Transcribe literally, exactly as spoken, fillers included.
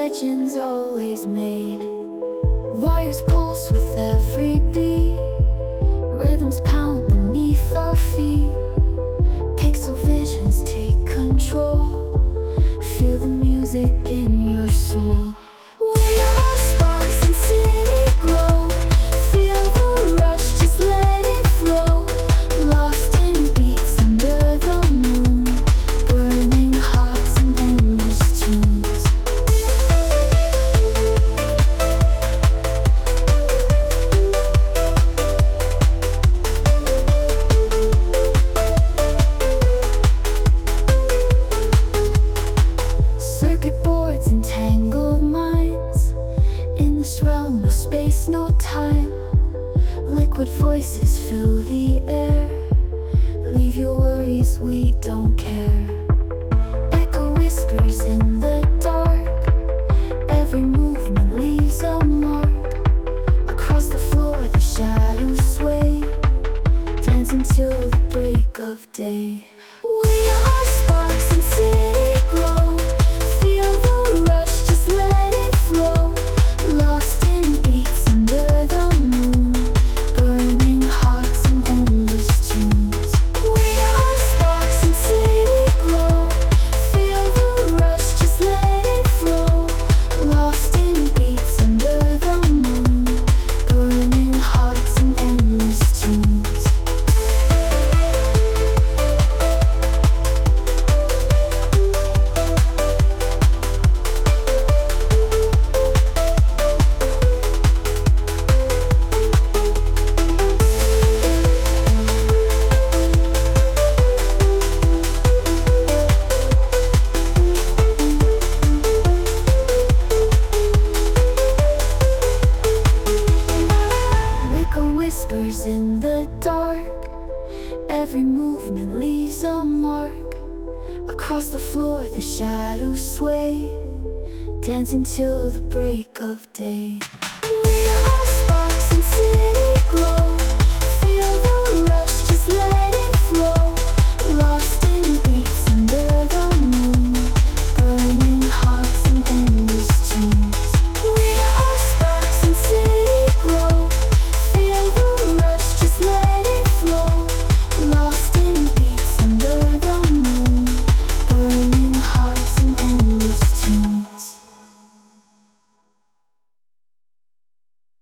legends always made. Wires pulse with every beat, rhythms pound beneath our feet. Pixel visions take control, feel the music in your soul. We are sparks in city glow, feel the rush, just let it flow. Lost in beats under the moon, burning hearts and endless tunes. Circuit boards and tangled minds, in this realm of space, no time. Liquid voices fill the air, leave your worries, we don't care. Echo whispers in the dark, every movement leaves a mark. Across the floor the shadows sway, dancing till the break of day. We are sparks in city glow, feel the rush, just let it flow. Lost in beats under the moon, burning hearts and endless tunes. We are sparks in city glow, feel the rush, just let it flow. Lost in beats under the moon, burning hearts and endless tunes. Liquor whispers in the dark, every movement leaves a mark. Across the floor the shadows sway, dancing till the break of day. We are sparks in city glow, feel the rush, just let